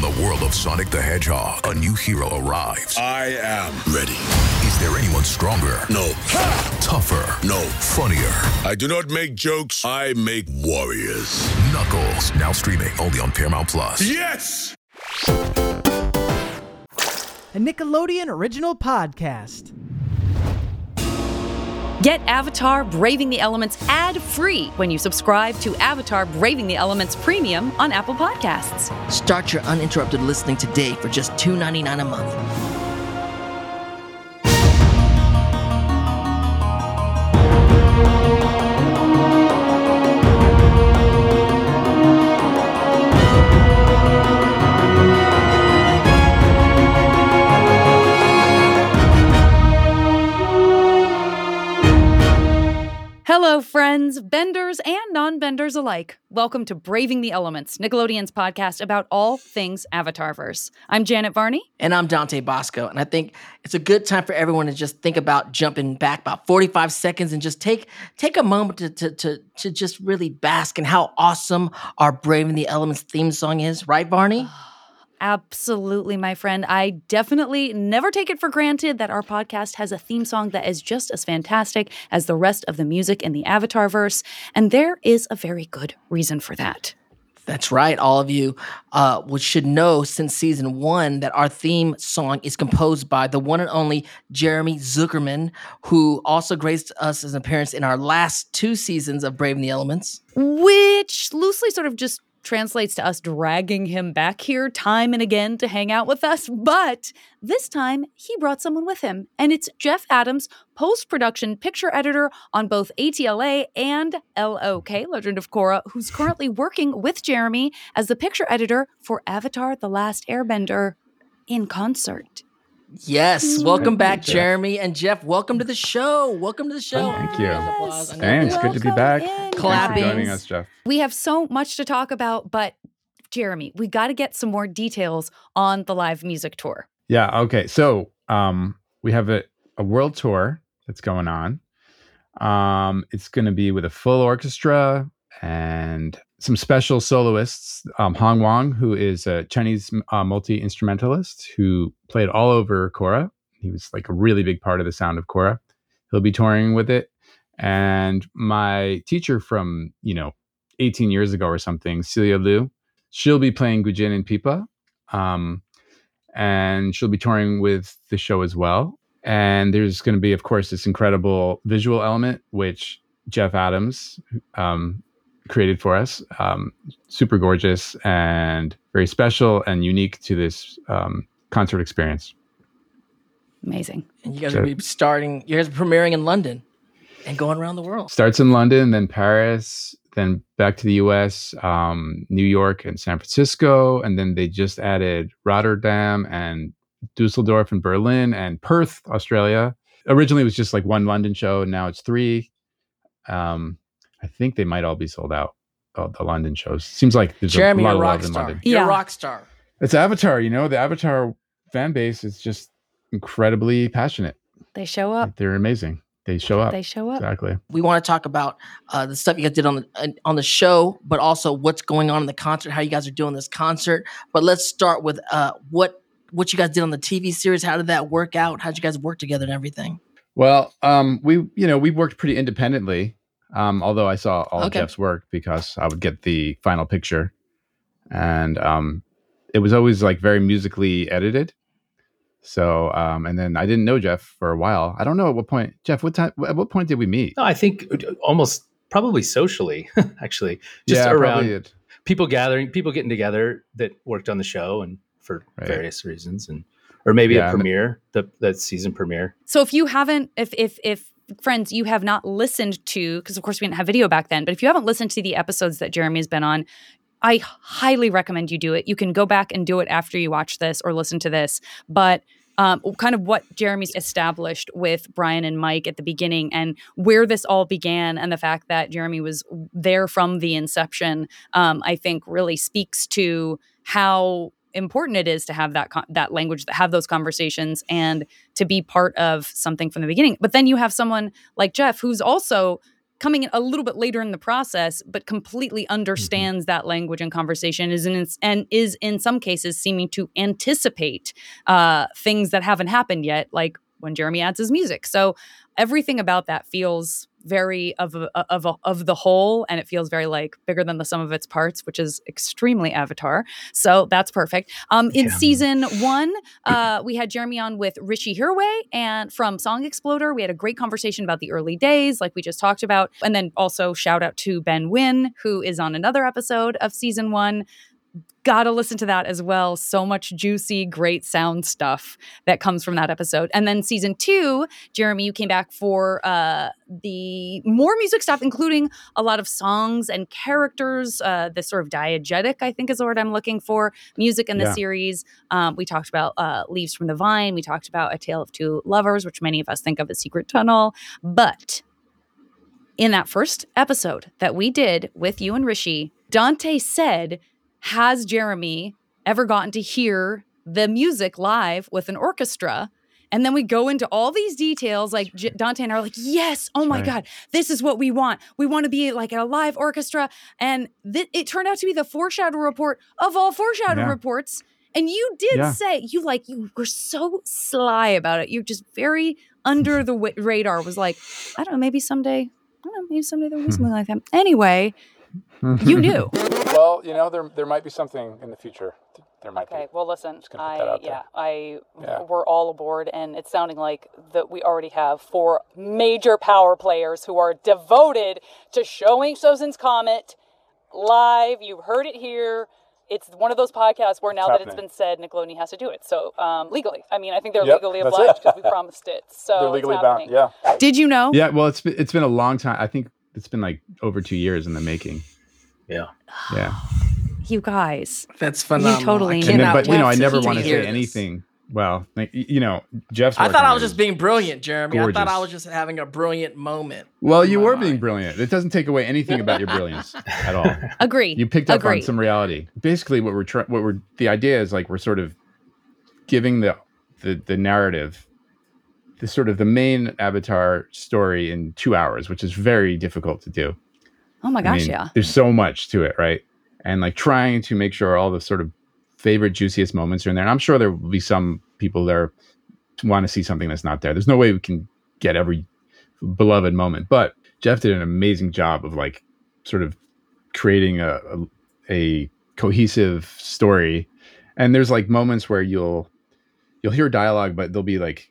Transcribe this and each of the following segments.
the world of Sonic the Hedgehog, a new hero arrives. I am ready. Is there anyone stronger? No. Ha! Tougher? No. Funnier? I do not make jokes. I make warriors. Knuckles, now streaming only on Paramount Plus. Yes! A Nickelodeon original podcast. Get Avatar Braving the Elements ad-free when you subscribe to Avatar Braving the Elements Premium on Apple Podcasts. Start your uninterrupted listening today for just $2.99 a month. Hello, friends, benders and non-benders alike. Welcome to Braving the Elements, Nickelodeon's podcast about all things Avatarverse. I'm Janet Varney. And I'm Dante Bosco. And I think it's a good time for everyone to just think about jumping back about 45 seconds and just take a moment to just really bask in how awesome our Braving the Elements theme song is. Right, Varney? Absolutely, my friend. I definitely never take it for granted that our podcast has a theme song that is just as fantastic as the rest of the music in the Avatarverse, and there is a very good reason for that. That's right. All of you should know since season 1 that our theme song is composed by the one and only Jeremy Zuckerman, who also graced us as an appearance in our last 2 seasons of Braving the Elements. Which loosely sort of just translates to us dragging him back here time and again to hang out with us. But this time, he brought someone with him. And it's Jeff Adams, post-production picture editor on both ATLA and LOK, Legend of Korra, who's currently working with Jeremy as the picture editor for Avatar: The Last Airbender in concert. Yes, welcome back, Jeremy and Jeff. Welcome to the show. Welcome to the show. Thank you. Yes. Thanks. Good to be back. Welcome Thanks Clapping. for joining us, Jeff. We have so much to talk about, but Jeremy, we got to get some more details on the live music tour. Yeah. Okay. So we have a world tour that's going on. It's going to be with a full orchestra and some special soloists. Hong Wang, who is a Chinese multi-instrumentalist who played all over Korra. He was like a really big part of the sound of Korra. He'll be touring with it. And my teacher from, 18 years ago or something, Celia Liu, she'll be playing Gujin and Pipa. And she'll be touring with the show as well. And there's going to be, of course, this incredible visual element, which Jeff Adams created for us. Super gorgeous and very special and unique to this concert experience. Amazing. And you guys will be premiering in London and going around the world. Starts in London, then Paris, then back to the US, New York and San Francisco. And then they just added Rotterdam and Dusseldorf and Berlin and Perth, Australia. Originally, it was just like one London show, and now it's 3. I think they might all be sold out, the London shows. Seems like there's Jeremy, a lot you're of a rock love in star. London. You're Yeah. a rock star. It's Avatar, the Avatar fan base is just incredibly passionate. They show up. They're amazing. They show up. They show up. Exactly. We want to talk about the stuff you guys did on the show, but also what's going on in the concert, how you guys are doing this concert. But let's start with what you guys did on the TV series. How did that work out? How did you guys work together and everything? Well, we worked pretty independently. Although I saw all of Jeff's work because I would get the final picture, and it was always like very musically edited. So, and then I didn't know Jeff for a while. I don't know at what point, Jeff. At what point did we meet? No, I think almost probably socially, actually, just Yeah, around probably people getting together that worked on the show and for various reasons, or maybe a premiere, that season premiere. So if you haven't, if friends, you have not listened to, because of course we didn't have video back then, but if you haven't listened to the episodes that Jeremy has been on, I highly recommend you do it. You can go back and do it after you watch this or listen to this. But kind of what Jeremy's established with Brian and Mike at the beginning and where this all began, and the fact that Jeremy was there from the inception, I think really speaks to how important it is to have that language, to have those conversations, and to be part of something from the beginning. But then you have someone like Jeff, who's also coming in a little bit later in the process, but completely understands that language and conversation, is in some cases seeming to anticipate things that haven't happened yet, like when Jeremy adds his music. So everything about that feels very of the whole, and it feels very like bigger than the sum of its parts, which is extremely Avatar. So that's perfect. In season 1, we had Jeremy on with Rishi Hirway and from Song Exploder. We had a great conversation about the early days, like we just talked about, and then also shout out to Ben Wynn, who is on another episode of season 1. Gotta listen to that as well. So much juicy, great sound stuff that comes from that episode. And then season 2, Jeremy, you came back for the more music stuff, including a lot of songs and characters. This sort of diegetic, I think is the word I'm looking for, music in the series. We talked about Leaves from the Vine. We talked about A Tale of Two Lovers, which many of us think of as Secret Tunnel. But in that first episode that we did with you and Rishi, Dante said, has Jeremy ever gotten to hear the music live with an orchestra? And then we go into all these details, like Dante and I are like, yes, oh my God, this is what we want. We want to be like a live orchestra. And it turned out to be the foreshadow report of all foreshadow reports. And you did say, you were so sly about it. You're just very under the radar, was like, I don't know, maybe someday there'll be something like that. Anyway, you knew. Well, there might be something in the future. There might be. Okay, well, listen, we're all aboard, and it's sounding like that we already have 4 major power players who are devoted to showing Sozin's Comet live. You've heard it here. It's one of those podcasts where now that it's been said, Nickelodeon has to do it. So legally, I think they're legally obliged because we promised it. So they're legally bound. Yeah. Did you know? Yeah. Well, it's been a long time. I think it's been like over 2 years in the making. Yeah. Yeah. You guys. That's phenomenal. You totally know. But, I never want to say anything. Well, Jeff's I thought I was just being brilliant, Jeremy. Gorgeous. I thought I was just having a brilliant moment. Well, you were being brilliant. It doesn't take away anything about your brilliance at all. Agree. You picked up on some reality. Basically, the idea is like we're sort of giving the narrative, the sort of the main Avatar story in 2 hours, which is very difficult to do. Oh my gosh, yeah. There's so much to it, right? And like trying to make sure all the sort of favorite, juiciest moments are in there. And I'm sure there will be some people there to want to see something that's not there. There's no way we can get every beloved moment. But Jeff did an amazing job of like sort of creating a cohesive story. And there's like moments where you'll hear dialogue, but there'll be like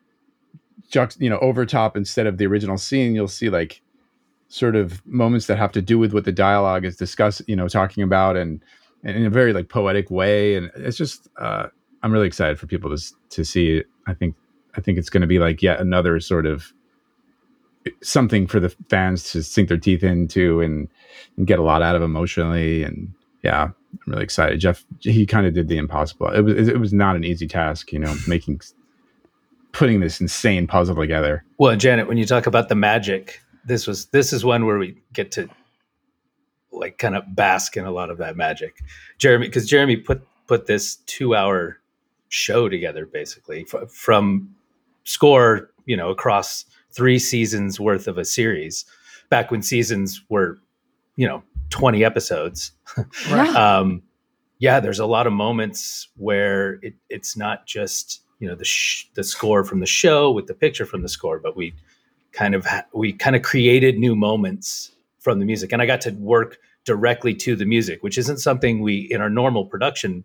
over top instead of the original scene. You'll see like sort of moments that have to do with what the dialogue is talking about, and in a very like poetic way. And it's just I'm really excited for people to see it. I think it's going to be like yet another sort of something for the fans to sink their teeth into and get a lot out of emotionally. And yeah, I'm really excited. Jeff, he kind of did the impossible. It was not an easy task, putting this insane puzzle together. Well, Janet, when you talk about the magic, this is one where we get to like kind of bask in a lot of that magic. Jeremy put this 2-hour show together basically from score, across 3 seasons worth of a series, back when seasons were, 20 episodes. Right. There's a lot of moments where it's not just, the score from the show with the picture from the score, but we kind of created new moments from the music. And I got to work directly to the music, which isn't something we, in our normal production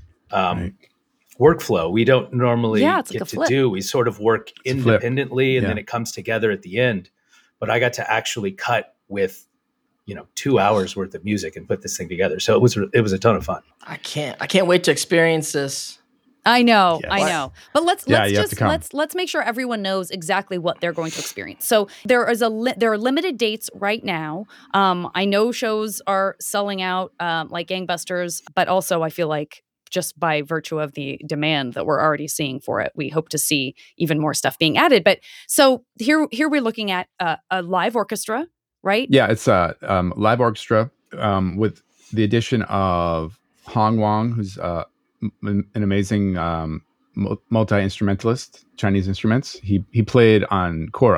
workflow, we don't normally get to do. We sort of work independently and then it comes together at the end. But I got to actually cut with, 2 hours worth of music and put this thing together. So it was a ton of fun. I can't wait to experience this. I know. But let's make sure everyone knows exactly what they're going to experience. So there are limited dates right now. I know shows are selling out like gangbusters, but also I feel like just by virtue of the demand that we're already seeing for it, we hope to see even more stuff being added. But so here we're looking at a live orchestra, right? Yeah, it's a live orchestra with the addition of Hong Wang, who's an amazing multi-instrumentalist, Chinese instruments. He played on Korra,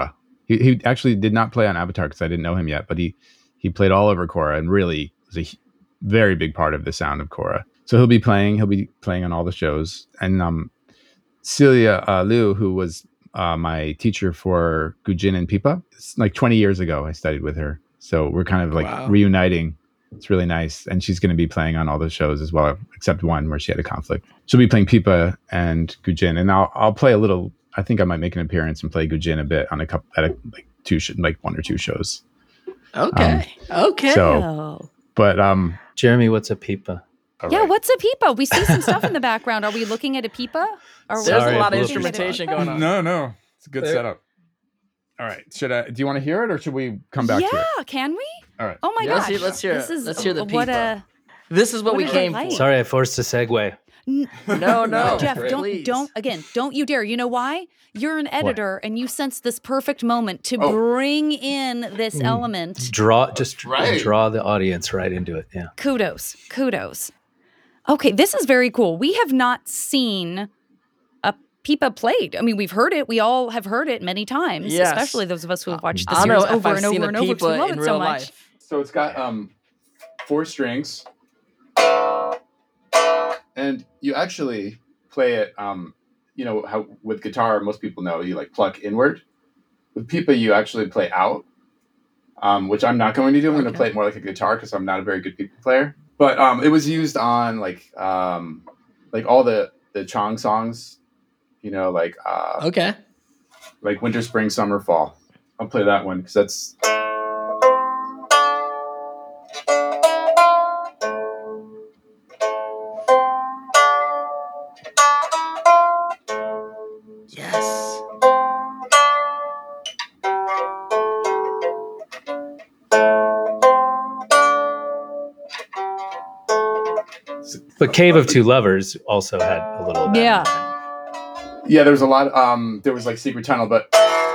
He actually did not play on Avatar because I didn't know him yet, but he played all over Korra and really was a very big part of the sound of Korra. So he'll be playing on all the shows. And Celia Liu, who was my teacher for Gujin and Pipa, it's like 20 years ago I studied with her. So we're kind of like reuniting. It's really nice. And she's going to be playing on all the shows as well, except one where she had a conflict. She'll be playing Pipa and Gujin. And I'll play a little. I think I might make an appearance and play Gujin a bit on like one or two shows. Okay. Okay. So, but Jeremy, what's a pipa? Yeah, what's a pipa? We see some stuff in the background. Are we looking at a pipa? There's a lot of instrumentation going on. No. It's a good setup. All right. Do you want to hear it or should we come back to it? Yeah, can we? All right. Oh my gosh. Let's hear the pipa. This is what we came for. Sorry, I forced a segue. No, Jeff, please. don't you dare. You know why? You're an editor and you sense this perfect moment to bring in this element. Draw the audience right into it. Yeah. Kudos. Okay, this is very cool. We have not seen a pipa played. I mean, we've heard it. We all have heard it many times, especially those of us who have watched the series over and over and over because we love it so much. So it's got 4 strings. And you actually play it, how with guitar, most people know you like pluck inward. With pipa, you actually play out, which I'm not going to do. I'm going to play it more like a guitar because I'm not a very good pipa player. But it was used on like all the Chong songs, like winter, spring, summer, fall. I'll play that one because that's. But Cave of Two Lovers also had a little. Yeah. Yeah, there was a lot. There was like Secret Tunnel, but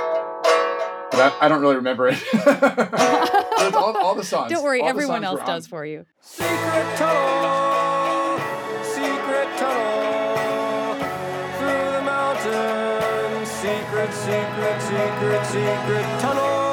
I don't really remember it. all the songs. Don't worry, everyone else does for you. Secret tunnel, through the mountains. Secret tunnel.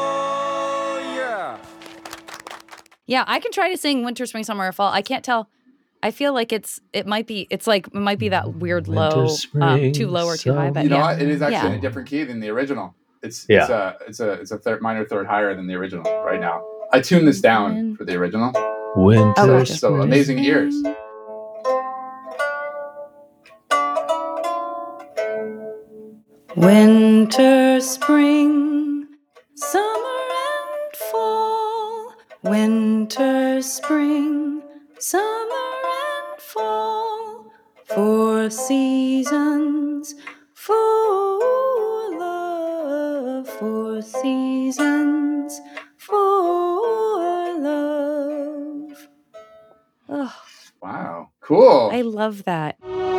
Yeah, I can try to sing Winter, Spring, Summer, or Fall. I can't tell. I feel like it might be that weird low, too low or too high. But it is actually in a different key than the original. It's a minor third higher than the original right now. I tuned this down for the original. Winter, so amazing ears. Winter, spring, summer, and fall. Winter, spring, summer, and fall. 4 seasons for love. 4 seasons for love. Oh, wow. Cool. I love that.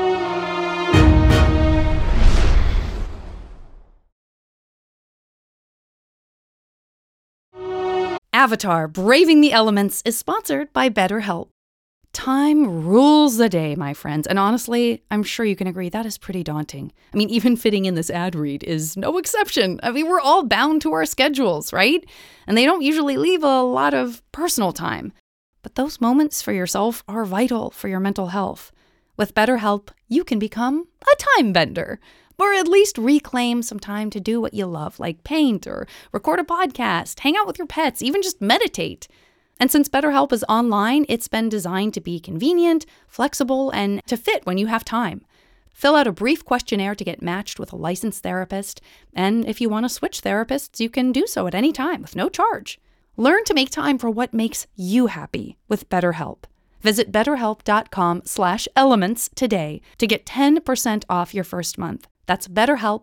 Avatar: Braving the Elements is sponsored by BetterHelp. Time rules the day, my friends, and honestly, I'm sure you can agree that is pretty daunting. I mean, even fitting in this ad read is no exception. I mean, we're all bound to our schedules, right? And they don't usually leave a lot of personal time. But those moments for yourself are vital for your mental health. With BetterHelp, you can become a time bender, or at least reclaim some time to do what you love, like paint or record a podcast, hang out with your pets, even just meditate. And since BetterHelp is online, it's been designed to be convenient, flexible, and to fit when you have time. Fill out a brief questionnaire to get matched with a licensed therapist, and if you want to switch therapists, you can do so at any time with no charge. Learn to make time for what makes you happy with BetterHelp. Visit betterhelp.com/elements today to get 10% off your first month. That's BetterHelp,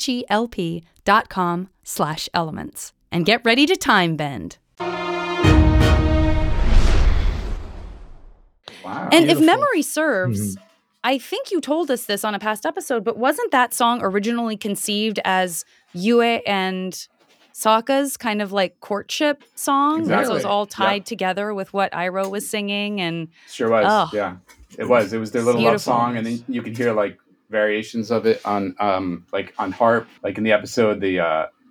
HELP.com/elements. And get ready to time bend. Wow. And if memory serves, I think you told us this on a past episode, but wasn't that song originally conceived as Yue and Sokka's kind of like courtship song? Exactly. So it was all tied together with what Iroh was singing. And sure was. Oh. Yeah, it was. It was their little love song, and then you could hear like variations of it on on harp. Like in the episode, the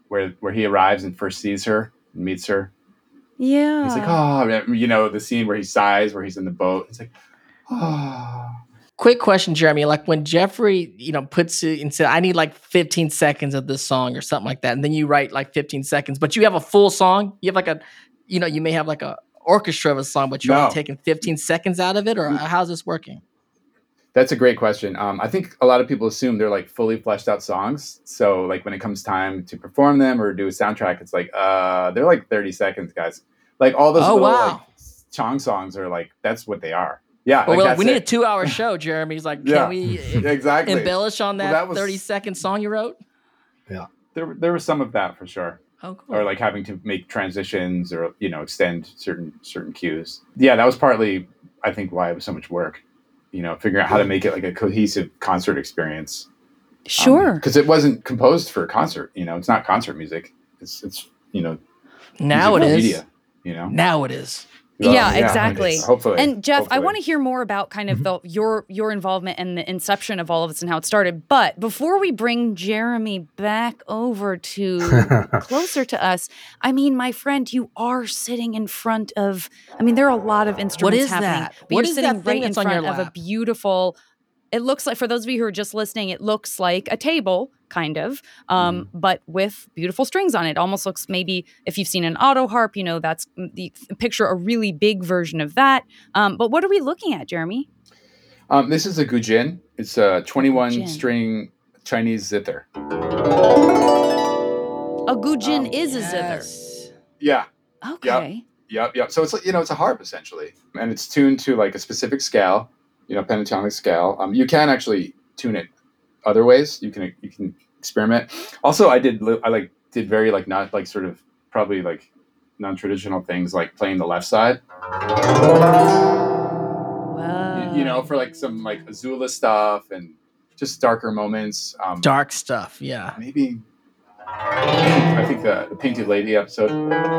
where he arrives and first sees her and meets her. Yeah. He's like, oh, you know, the scene where he sighs, where he's in the boat. He's like, oh. Quick question, Jeremy. Like when Jeffrey, puts it and said, I need like 15 seconds of this song or something like that. And then you write like 15 seconds, but you have a full song. You have like you may have like a orchestra of a song, but you're only taking 15 seconds out of it, or how's this working? That's a great question. I think a lot of people assume they're like fully fleshed out songs. So like when it comes time to perform them or do a soundtrack, it's like, they're like 30 seconds, guys. Like all those little like Chong songs are like, that's what they are. Yeah. But like we need a 2-hour show, Jeremy. He's like, can we exactly embellish on that 30-second song you wrote? Yeah. There was some of that for sure. Oh, cool. Or like having to make transitions or, extend certain cues. Yeah, that was partly, I think, why it was so much work. Figuring out how to make it like a cohesive concert experience. Sure. Because it wasn't composed for a concert. It's not concert music. It's now it is. Media, Now it is. Yeah, exactly. Hopefully. And Jeff, I want to hear more about kind of your involvement and the inception of all of this and how it started. But before we bring Jeremy back over to closer to us, I mean, my friend, you are sitting in front of, there are a lot of instruments happening. That? But What you're is sitting that thing right in that's on your front of a lap? beautiful, it looks like, for those of you who are just listening, it looks like a table, kind of, but with beautiful strings on it. Almost looks, maybe if you've seen an auto harp, that's the picture a really big version of that. But what are we looking at, Jeremy? This is a guzheng. It's a 21-string Chinese zither. A guzheng is a zither. Yeah. Okay. Yep. So it's it's a harp essentially, and it's tuned to like a specific scale, pentatonic scale. You can actually tune it other ways. You can experiment. Also, I did very like not like sort of probably like non-traditional things like playing the left side. Wow. For like some like Azula stuff and just darker moments. Dark stuff, yeah. Maybe I think the Painted Lady episode.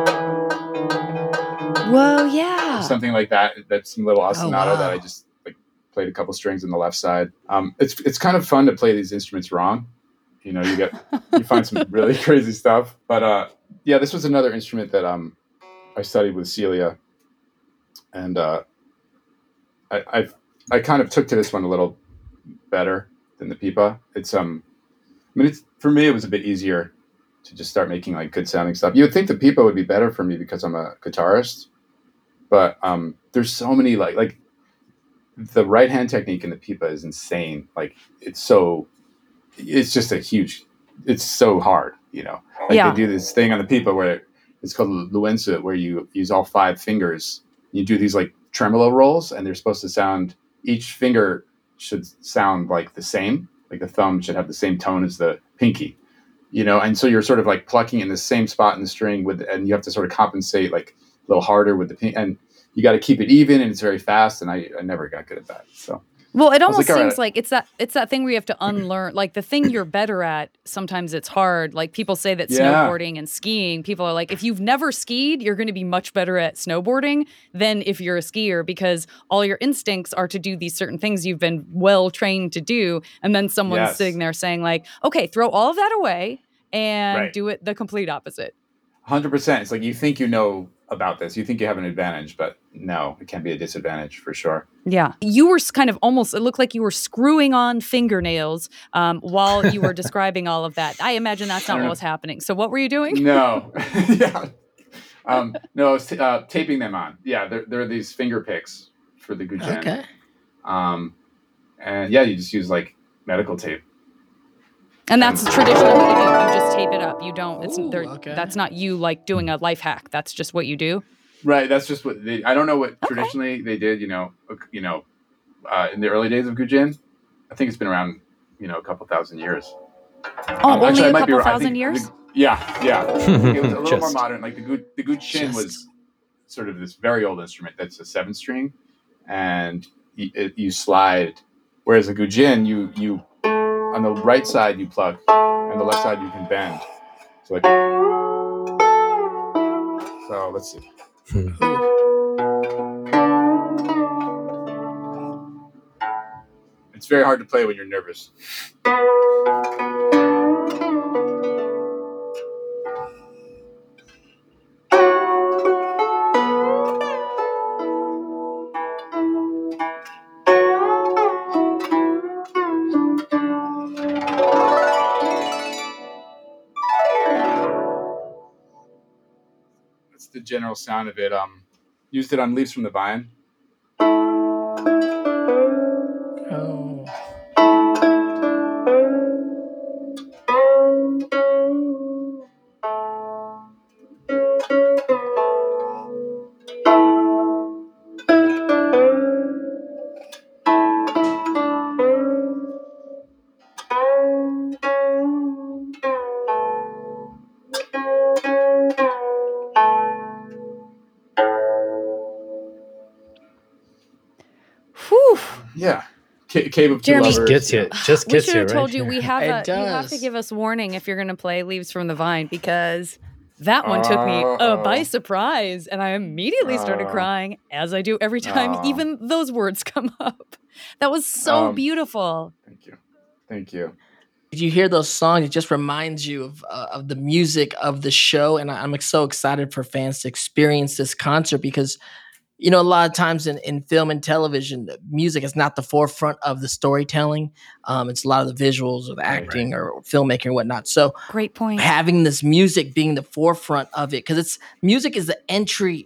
Whoa, yeah. Something like that. That's some little ostinato that I just like played a couple strings on the left side. It's kind of fun to play these instruments wrong. You find some really crazy stuff. But this was another instrument that I studied with Celia, and I kind of took to this one a little better than the pipa. It's for me it was a bit easier to just start making like good sounding stuff. You would think the pipa would be better for me because I'm a guitarist, but there's so many like the right hand technique in the pipa is insane. Like it's so hard, They do this thing on the pipa where it's called luenza, where you use all 5 fingers. You do these like tremolo rolls, and they're supposed to sound, each finger should sound like the same, like the thumb should have the same tone as the pinky, and so you're sort of like plucking in the same spot in the string and you have to sort of compensate like a little harder with the pin, and you got to keep it even, and it's very fast, and I never got good at that. So well, it almost seems like it's that thing where you have to unlearn, like the thing you're better at. Sometimes it's hard. Like people say that snowboarding and skiing, people are like, if you've never skied, you're going to be much better at snowboarding than if you're a skier, because all your instincts are to do these certain things you've been well trained to do. And then someone's sitting there saying like, okay, throw all of that away and do it the complete opposite. 100%. It's like you think about this, you think you have an advantage, but no, it can be a disadvantage for sure. Yeah. You were kind of almost, it looked like you were screwing on fingernails while you were describing all of that. I imagine that's not what was happening. So what were you doing? No. Yeah. No, I was taping them on. Yeah, there are these finger picks for the guzheng. Okay. And you just use like medical tape. And that's traditionally what you do. You just tape it up. You don't. That's not you like doing a life hack. That's just what you do. Right. That's just what I don't know what traditionally they did. In the early days of guzheng, I think it's been around a couple thousand years. Oh, only a couple thousand years. Yeah. It was a little more modern. Like the guzheng was sort of this very old instrument that's a 7-string, and you slide. Whereas a guzheng, you on the right side you pluck, and the left side you can bend. So let's see. It's very hard to play when you're nervous. the general sound of it. Used it on Leaves from the Vine. Oh. Whew. Yeah. Cave of Two Jeremy- Lovers. Just gets you. Just We gets should you, have right? told you you have It to does. give us warning if you're going to play Leaves from the Vine, because that one took me by Oh. surprise, and I immediately started Oh. crying, as I do every time Oh. even those words come up. That was so beautiful. Thank you. Thank you. If you hear those songs, it just reminds you of the music of the show, and I'm so excited for fans to experience this concert because, you know, a lot of times in film and television, music is not the forefront of the storytelling. It's a lot of the visuals or the acting or filmmaking and whatnot. So Great point. having this music being the forefront of it, because it's music is the entry,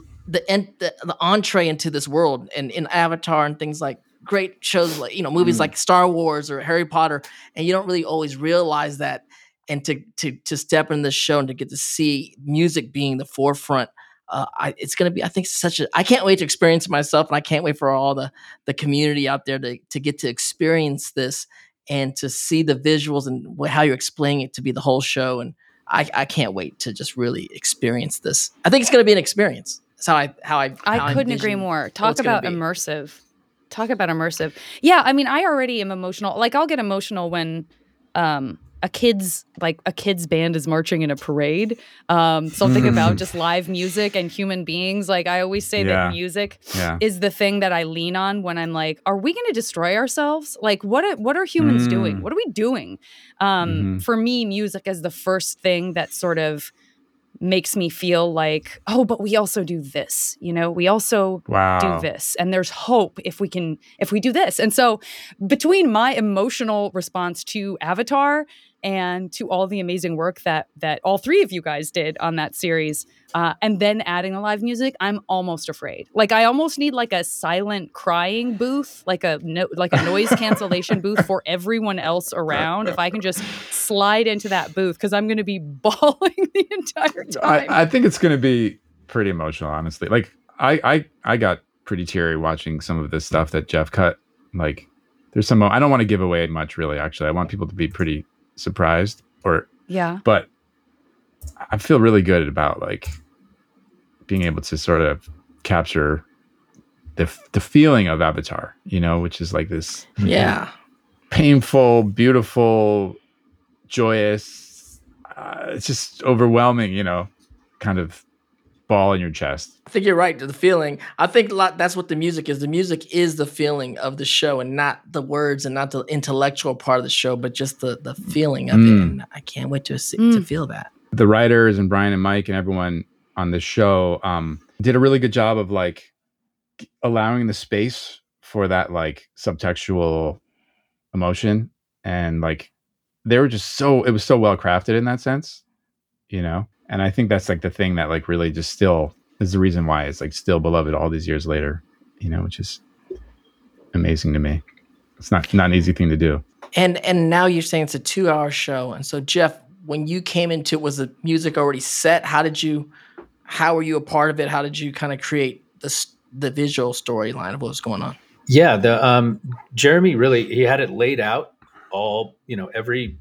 the entree into this world, and in Avatar and things like great shows like, you know, movies like Star Wars or Harry Potter, and you don't really always realize that. And to step in this show and to get to see music being the forefront, it's going to be, I think, I can't wait to experience it myself, and I can't wait for all the community out there to get to experience this and to see the visuals and how you're explaining it to be the whole show. And I can't wait to just really experience this. I think it's going to be an experience. That's how I couldn't agree envision more. what Talk it's gonna about be. immersive. Talk about immersive. Yeah, I mean, I already am emotional. Like, I'll get emotional when a kid's band is marching in a parade. Something about just live music and human beings. Like, I always say Yeah. that music Yeah. is the thing that I lean on when I'm like, are we going to destroy ourselves? Like, what are humans doing? What are we doing? For me, music is the first thing that sort of makes me feel like, oh, but we also do this, you know, we also Wow. do this, and there's hope if we do this. And so between my emotional response to Avatar and to all the amazing work that all three of you guys did on that series, and then adding the live music, I'm almost afraid. Like, I almost need like a silent crying booth, like a noise cancellation booth for everyone else around. If I can just slide into that booth, because I'm going to be bawling the entire time. I think it's going to be pretty emotional, honestly. Like, I got pretty teary watching some of this stuff that Jeff cut. Like, there's some, I don't want to give away much, really, actually. I want people to be pretty surprised, but I feel really good about like being able to sort of capture the feeling of Avatar, you know, which is like this painful, beautiful, joyous, it's just overwhelming, you know, kind of ball in your chest. I think you're right. The feeling. I think that's what the music is. The music is the feeling of the show, and not the words, and not the intellectual part of the show, but just the feeling of it. And I can't wait to feel that. The writers and Brian and Mike and everyone on this show did a really good job of like allowing the space for that like subtextual emotion, and like they were just it was so well crafted in that sense, you know. And I think that's like the thing that like really just still is the reason why it's like still beloved all these years later, you know, which is amazing to me. It's not an easy thing to do. And now you're saying it's a 2-hour show. And so, Jeff, when you came into it, was the music already set? How were you a part of it? How did you kind of create the visual storyline of what was going on? Yeah, Jeremy really, he had it laid out all, you know,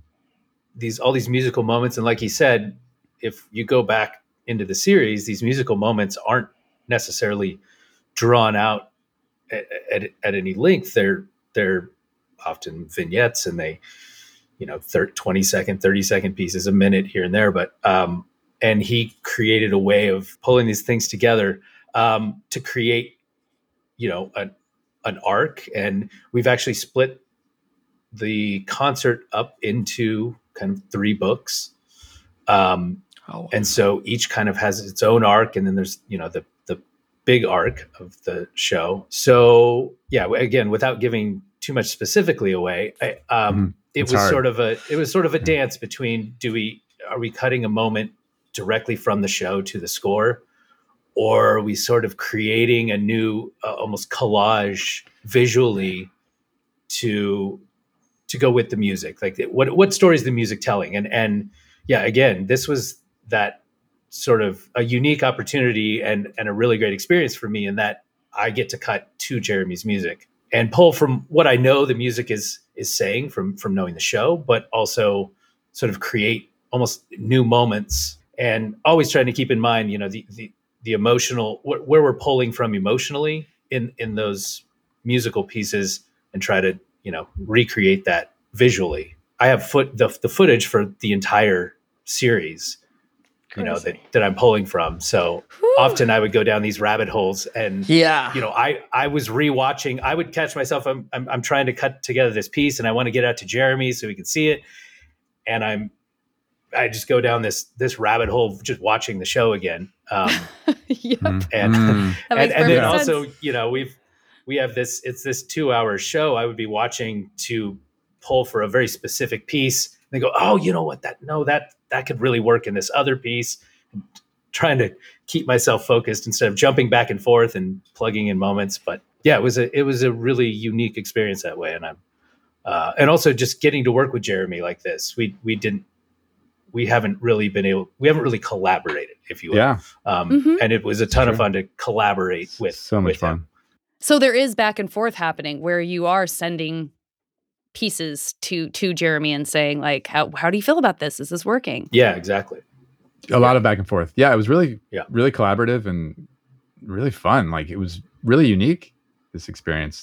all these musical moments. And like he said, if you go back into the series, these musical moments aren't necessarily drawn out at any length. They're often vignettes, and they, you know, 20-second, 30-second pieces, a minute here and there. But and he created a way of pulling these things together to create, you know, an arc. And we've actually split the concert up into kind of 3 books. And so each kind of has its own arc, and then there's, you know, the big arc of the show. So yeah, again, without giving too much specifically away, it was sort of a dance between, are we cutting a moment directly from the show to the score, or are we sort of creating a new almost collage visually to go with the music? Like what story is the music telling? And yeah, again, this was that sort of a unique opportunity and a really great experience for me in that I get to cut to Jeremy's music and pull from what I know the music is saying from knowing the show, but also sort of create almost new moments, and always trying to keep in mind, the emotional, where we're pulling from emotionally in those musical pieces, and try to, recreate that visually. I have the footage for the entire series, that I'm pulling from. So often I would go down these rabbit holes, and I was rewatching. I would catch myself. I'm trying to cut together this piece, and I want to get out to Jeremy so he can see it. And I just go down this rabbit hole just watching the show again. Yep. And then sense. also, we have this 2-hour show. I would be watching to pull for a very specific piece. And they go, oh, you know what? That could really work in this other piece. And trying to keep myself focused instead of jumping back and forth and plugging in moments. But yeah, it was a really unique experience that way. And and also just getting to work with Jeremy like this. We haven't really collaborated, if you will. Yeah. And it was a ton of fun to collaborate with. So much with him. fun. So there is back and forth happening where you are sending pieces to Jeremy and saying, like, how do you feel about this? Is this working? Yeah, exactly. A lot of back and forth. Yeah, it was really Yeah. really collaborative and really fun. Like, it was really unique, this experience.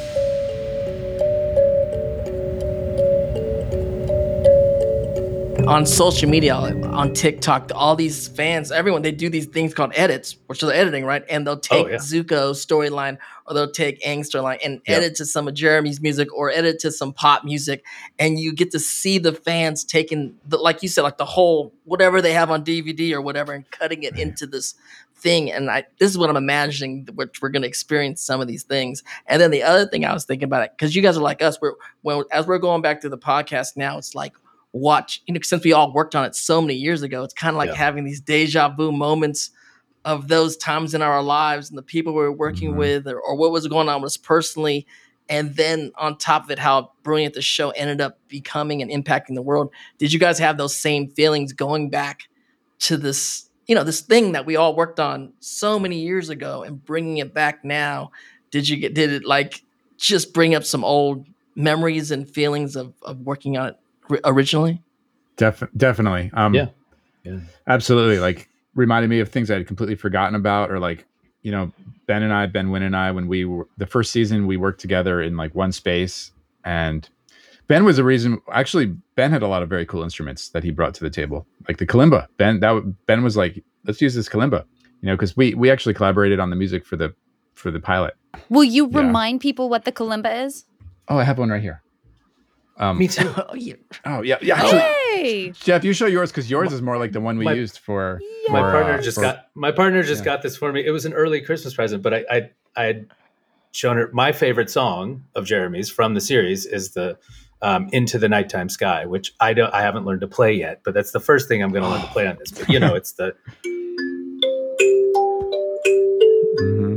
On social media, on TikTok, all these fans, everyone, they do these things called edits, which is editing, right? And they'll take Zuko's storyline, or they'll take Aang's storyline and edit to some of Jeremy's music, or edit to some pop music. And you get to see the fans taking, like you said, like the whole, whatever they have on DVD or whatever, and cutting it into this thing. And this is what I'm imagining, which we're going to experience some of these things. And then the other thing I was thinking about it, because you guys are like us, as we're going back to the podcast now, it's like, watch, since we all worked on it so many years ago, it's kind of like having these deja vu moments of those times in our lives and the people we were working with, or what was going on with us personally. And then on top of it, how brilliant the show ended up becoming and impacting the world. Did you guys have those same feelings going back to this, this thing that we all worked on so many years ago and bringing it back now? Did it like just bring up some old memories and feelings of working on it originally? Definitely. Yeah. Absolutely. Like, reminded me of things I had completely forgotten about, or like, Ben Wynn and I, when we were the first season, we worked together in like one space, and Ben was the reason. Actually, Ben had a lot of very cool instruments that he brought to the table, like the kalimba. Ben was like, let's use this kalimba, because we actually collaborated on the music for the pilot. Will you remind people what the kalimba is? Oh, I have one right here. Me too. Oh yeah. Actually, Hey! Jeff, you show yours, because yours is more like the one we used for. My partner just got this for me. It was an early Christmas present, but I had shown her my favorite song of Jeremy's from the series is the Into the Nighttime Sky, which I haven't learned to play yet, but that's the first thing I'm going to learn to play on this. But it's the. Mm-hmm.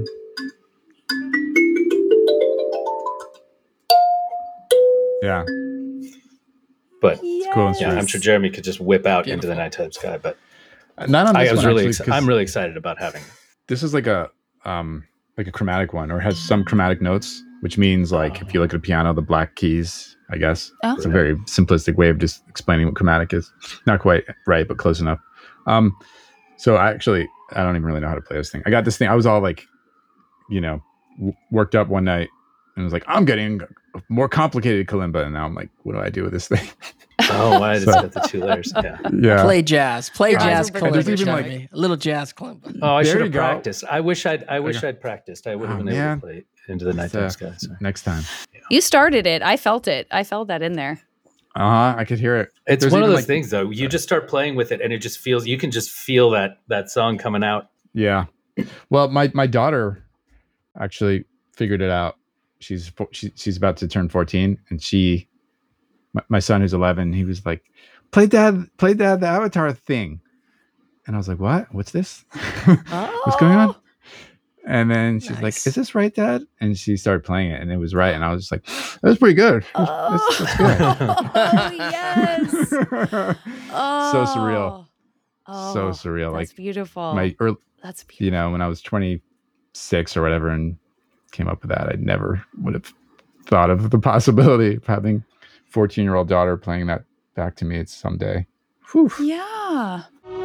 Yeah. But it's cool. yeah, I'm sure Jeremy could just whip out Into the Nighttime Sky, but not on this one, really actually, I'm really excited about having it. This is like a chromatic one, or has some chromatic notes, which means like if you look at a piano, the black keys, I guess. It's a very simplistic way of just explaining what chromatic is. Not quite right, but close enough. So I don't even really know how to play this thing. I got this thing. I was all like, worked up one night and was like, I'm getting a more complicated kalimba. And now I'm like, what do I do with this thing? Oh, why? It's got the two layers. Yeah. Play jazz kalimba. Even A little jazz kalimba. Oh, I There should you have go. practiced. I wish I'd practiced. I would have been able to play Into the Nighttime Sky. Sorry. Next time. You started it. I felt it. I felt that in there. I could hear it. It's There's one of even, those things, though. You just start playing with it, and it just feels. You can just feel that song coming out. Yeah. Well, my daughter actually figured it out. She's about to turn 14, and my son who's 11, he was like, play dad the Avatar thing. And I was like, what? What's this? What's going on? And then she's like, is this right, Dad? And she started playing it and it was right. And I was just like, that was pretty good. That's good. Oh, yes. So surreal. So surreal. That's Like beautiful. That's beautiful. When I was 26 or whatever and came up with that, I never would have thought of the possibility of having a 14-year-old daughter playing that back to me someday. Whew. Yeah.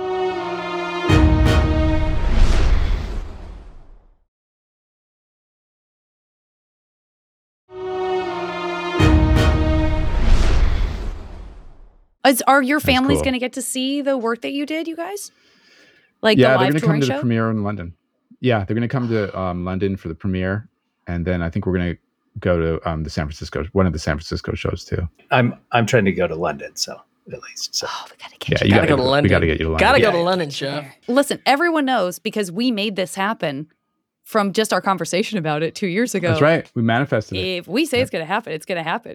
Are your families cool. going to get to see the work that you did, you guys? Like Yeah, the they're live going to come touring to show? the premiere in London. Yeah, they're going to come to London for the premiere. And then I think we're going to go to one of the San Francisco shows too. I'm trying to go to London, so at least. So. Oh, we got to get Yeah, you. you Gotta go to London. We got to get you to London. Gotta go Yeah. to London, Jeff. Listen, everyone knows because we made this happen from just our conversation about it 2 years ago. That's right. We manifested it. If we say it's going to happen, it's going to happen.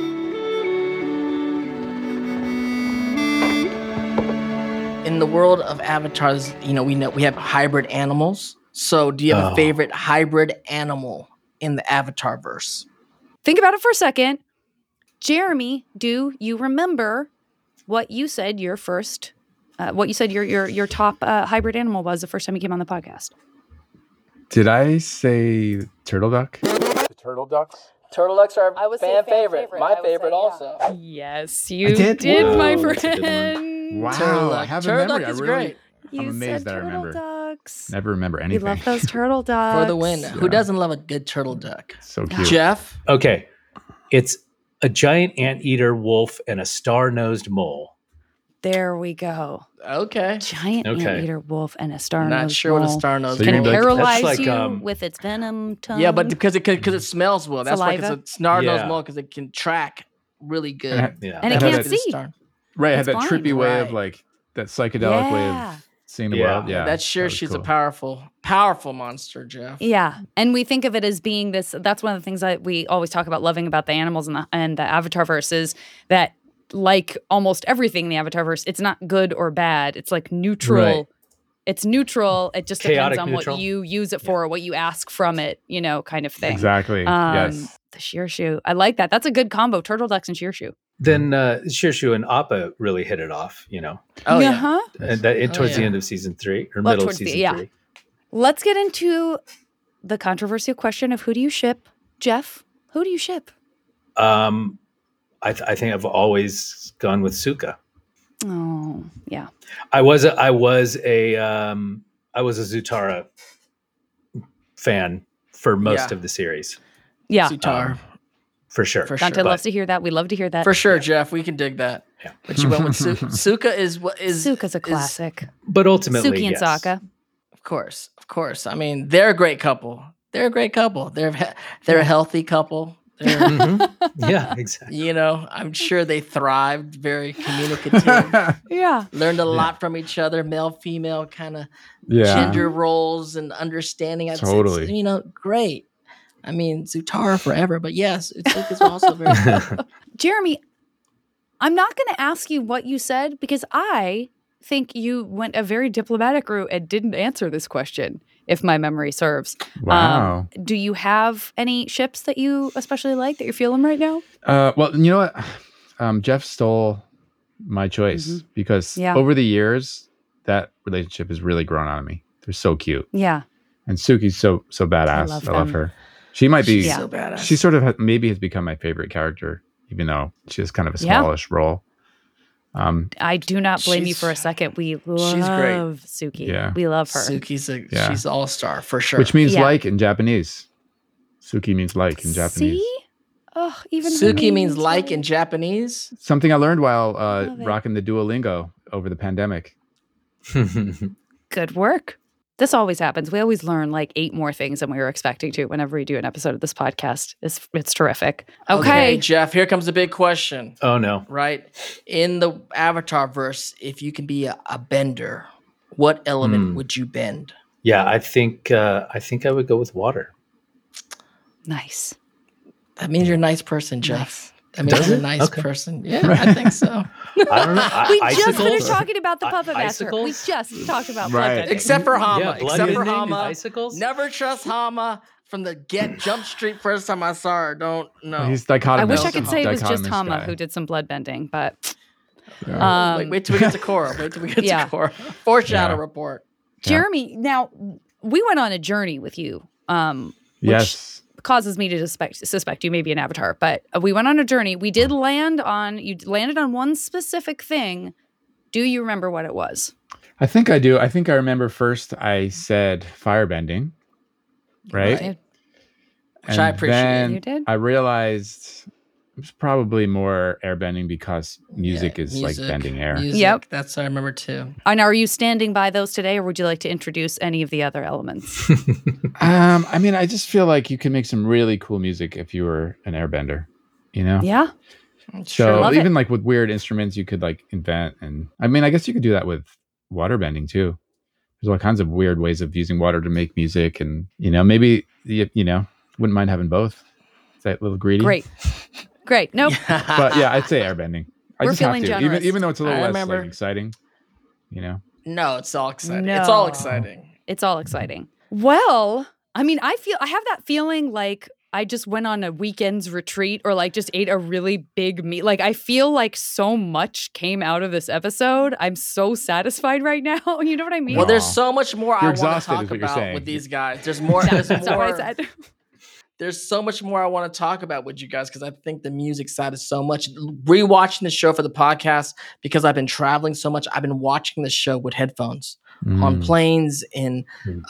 In the world of avatars, we have hybrid animals. So do you have a favorite hybrid animal in the Avatar verse? Think about it for a second. Jeremy, do you remember what you said your first, your top hybrid animal was the first time you came on the podcast? Did I say turtle duck? The turtle ducks? Turtle ducks are I would say fan fan favorite. favorite. My I would favorite say, also. Yes, you did? Whoa, my that's a good one. friend. Wow. Turtle I duck. have a Turtle memory. duck is I really, great. You I'm amazed said that I turtle remember. ducks. Never remember We anything. love those turtle ducks. For the win. Who doesn't love a good turtle duck? So cute. Jeff? Okay, it's a giant anteater wolf and a star-nosed mole. There we go. Okay. Giant Okay. anteater wolf and a star-nosed Not sure what a mole. star-nosed So Can you're it gonna be like- paralyze That's like, you with its venom tongue? Yeah, but because it smells well. That's why Saliva? it's a star-nosed Yeah. mole because it can track really good. Yeah. And it It can't had see. Right, it had It's that blind. trippy way of Right. like that psychedelic way Yeah. of seeing the Yeah. world. Yeah, That's sure that was she's cool. a powerful monster, Jeff. Yeah, and we think of it as being this. That's one of the things that we always talk about loving about the animals and the Avatarverse is that, like almost everything in the Avatarverse, it's not good or bad. It's like neutral. Right. It's neutral. It just depends Chaotic on neutral. what you use it for, what you ask from it, kind of thing. Exactly. Yes. The Shearshu. I like that. That's a good combo. Turtle ducks and Shearshu. Then Shirshu and Appa really hit it off, Oh, yeah. Uh-huh. and towards the yeah. end of season 3 or Well, middle of towards the- season yeah. 3. Let's get into the controversial question of who do you ship? Jeff, who do you ship? I think I've always gone with Suka. Oh, yeah. I was a Zutara fan for most Yeah. of the series, Yeah. Sutar. for sure. For Dante sure. loves to hear that. We love to hear that. For sure, Jeff. We can dig that. Yeah. But you went with Suka is what is Suka's a is- classic. But ultimately, Suki and yes. Sokka. Of course. I mean, they're a great couple. They're a healthy couple. They're, Mhm. Yeah, exactly. I'm sure they thrived, very communicative. Yeah. Learned a lot from each other, male, female kind of Yeah. gender roles and understanding. It's, Totally. great. I mean, Zutara forever, but yes, Suka's also very Jeremy, I'm not going to ask you what you said because I think you went a very diplomatic route and didn't answer this question, if my memory serves. Wow. Do you have any ships that you especially like that you're feeling right now? Well, you know what? Jeff stole my choice because Yeah. over the years, that relationship has really grown on me. They're so cute. Yeah. And Suki's so badass. love I love them. her. She might be, so badass. she sort of maybe has become my favorite character, even though she has kind of a Yeah. smallish role. I do not blame you She's- for a second. We love great. Suki. Yeah. We love her. Suki's Yeah. she's all star for sure. Which means Yeah. like in Japanese. Suki means like in Japanese. See? Oh, even Suki means like in Japanese. Something I learned while Love it. rocking the Duolingo over the pandemic. Good work. This always happens. We always learn like 8 more things than we were expecting to whenever we do an episode of this podcast. It's terrific. Okay. Jeff, here comes the big question. Oh no. Right? In the Avatar verse, if you can be a bender, what element would you bend? Yeah, I think I would go with water. Nice. That means you're a nice person, Jeff. Nice. That makes Does him a it? nice Okay. person. Yeah, I think so. I don't know. We just Icicles? finished talking about the Puppet Master. Icicles? We just talked about Right. bloodbending. Except for Hama. Yeah, Except for bloodbending and Hama. icicles. Never trust Hama from the Jump Street first time I saw her. Don't know. He's dichotomous. I wish I No, could say it was just dichotomous Hama guy. who did some bloodbending, but Wait till we get to Cora. Wait till we get Yeah. to Cora. Foreshadow Yeah. report. Jeremy, now we went on a journey with you. Which Yes. causes me to suspect you may be an avatar, but we went on a journey. We did you landed on one specific thing. Do you remember what it was? I think I do. I think I remember first I said firebending, right? Right. And Which I appreciate. then You did? I realized it was probably more airbending because music Yeah, is like bending air. Music, Yep. That's what I remember too. And are you standing by those today, or would you like to introduce any of the other elements? I mean, I just feel like you can make some really cool music if you were an airbender, you know? Yeah. So Love even it. like with weird instruments, you could like invent, and I mean, I guess you could do that with waterbending too. There's all kinds of weird ways of using water to make music, and maybe wouldn't mind having both. Is that a little greedy? Great. Nope. But yeah, I'd say airbending. I We're just have feeling to, generous. even though it's a little I less remember. like, exciting. No, it's all exciting. It's all No. exciting. It's all exciting. Well, I mean, I have that feeling like I just went on a weekend's retreat or like just ate a really big meal. Like I feel like so much came out of this episode. I'm so satisfied right now. You know what I mean? Well, there's so much more I want to exhausted is talk what you're about saying. with these guys. There's more. There's That's not what I more. said. There's so much more I want to talk about with you guys because I think the music side is so much. Rewatching the show for the podcast because I've been traveling so much. I've been watching the show with headphones on planes in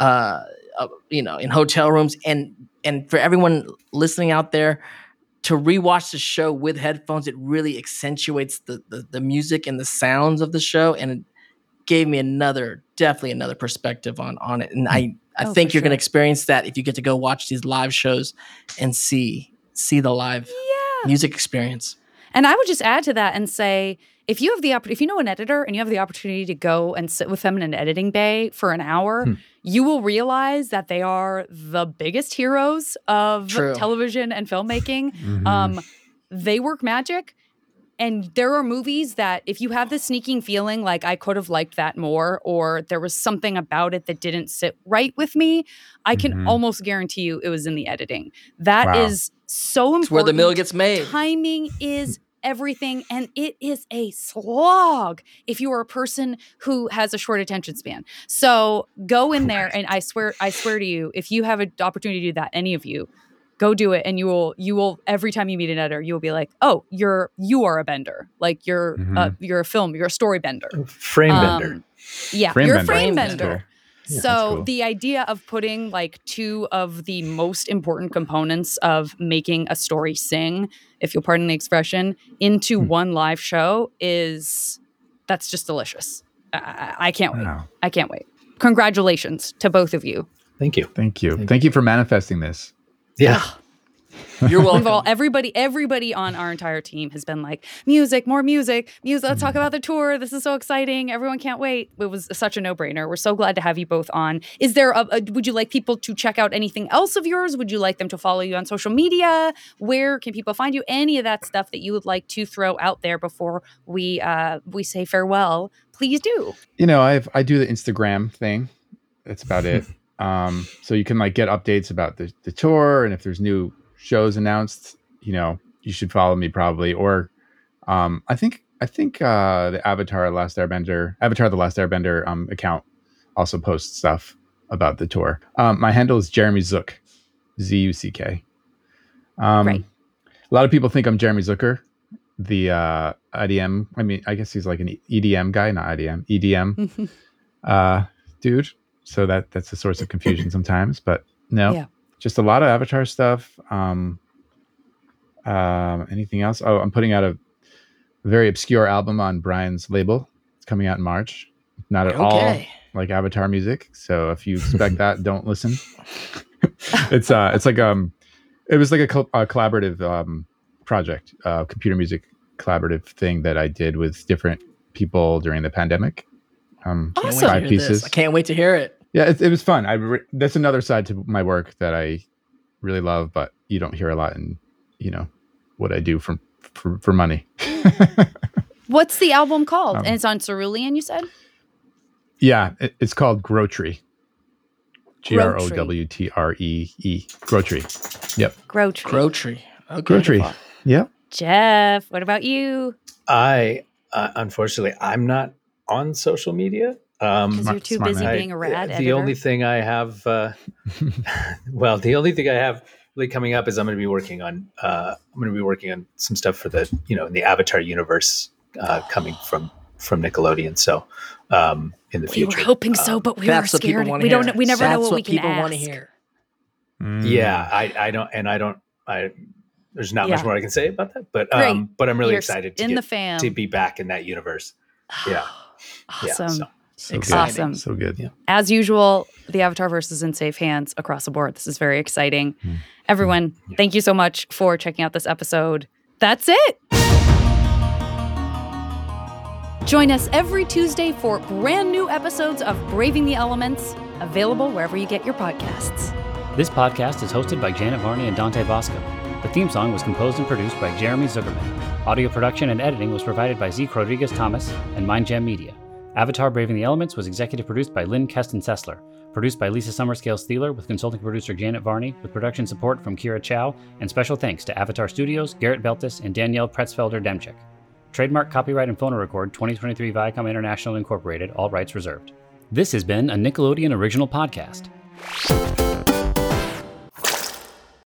hotel rooms and for everyone listening out there to rewatch the show with headphones, it really accentuates the music and the sounds of the show, and it gave me definitely another perspective on it. And I Oh, think for you're going to sure. experience that if you get to go watch these live shows and see the live music experience. And I would just add to that and say, if you know an editor and you have the opportunity to go and sit with them in an editing bay for an hour, you will realize that they are the biggest heroes of True. television and filmmaking. They work magic. And there are movies that if you have this sneaking feeling like I could have liked that more, or there was something about it that didn't sit right with me, I can almost guarantee you it was in the editing. That is so important. It's where the meal gets made. Timing is everything, and it is a slog if you are a person who has a short attention span. So go in there, and I swear to you, if you have an opportunity to do that, any of you, go do it, and you will every time you meet an editor, you will be like, oh, you are a bender, like you're a story bender, Frame bender. yeah, Frame you're a bender. frame That's bender. cool. So that's cool. the idea of putting like two of the most important components of making a story sing, if you'll pardon the expression, into one live show that's just delicious. I can't wait. Wow. I can't wait. Congratulations to both of you. Thank you. Thank you. Thank you for manifesting this. Yeah. You're welcome. Everybody on our entire team has been like, more music. Let's talk about the tour. This is so exciting. Everyone can't wait. It was such a no-brainer. We're so glad to have you both on. Is there would you like people to check out anything else of yours? Would you like them to follow you on social media? Where can people find you? Any of that stuff that you would like to throw out there before we say farewell, please do. I do the Instagram thing. That's about it. So you can like get updates about the tour, and if there's new shows announced, you should follow me probably. Or I think the Avatar the Last Airbender account also posts stuff about the tour. My handle is Jeremy Zook, Zuck. Great. A lot of people think I'm Jeremy Zucker, the IDM. I mean, I guess he's like an EDM guy, not IDM, EDM dude. So that's a source of confusion sometimes, but no. Yeah. Just a lot of Avatar stuff. Anything else? Oh, I'm putting out a very obscure album on Brian's label. It's coming out in March. Not at all like Avatar music. So if you expect that, don't listen. It's like it was like a collaborative project, computer music collaborative thing that I did with different people during the pandemic. Can't wait to 5 hear pieces. this. I can't wait to hear it. Yeah, it was fun. That's another side to my work that I really love, but you don't hear a lot in, what I do for for money. What's the album called? And it's on Cerulean, you said? Yeah, it's called Growtree. Growtree. Growtree. Yep. Growtree. Growtree. Okay. Growtree. Yep. Jeff, what about you? I unfortunately I'm not on social media. Because you're too smart busy man. being a rad The editor. only thing I have, the only thing I have really coming up is I'm going to be working on some stuff for the in the Avatar universe coming from Nickelodeon. So in the we future, were hoping so, but we were That's what people scared. want We to hear. don't. We never know what we can people ask. want to hear. yeah, I don't. There's not much Yeah. more I can say about that, but Great. but I'm really You're excited in the fam. to be back in that universe. Yeah, Awesome. so. So Exciting. good. Awesome. So good. Yeah. As usual, the Avatarverse is in safe hands across the board. This is very exciting. Everyone, thank you so much for checking out this episode. That's it. Join us every Tuesday for brand new episodes of Braving the Elements, available wherever you get your podcasts. This podcast is hosted by Janet Varney and Dante Bosco. The theme song was composed and produced by Jeremy Zuckerman. Audio production and editing was provided by Zeke Rodriguez-Thomas and Mindjam Media. Avatar Braving the Elements was executive produced by Lynn Kesten-Sessler, produced by Lisa Summerscale-Steeler with consulting producer Janet Varney, with production support from Kira Chow, and special thanks to Avatar Studios, Garrett Beltis, and Danielle Pretzfelder-Demchik. Trademark, copyright, and phonorecord 2023 Viacom International Incorporated, all rights reserved. This has been a Nickelodeon original podcast.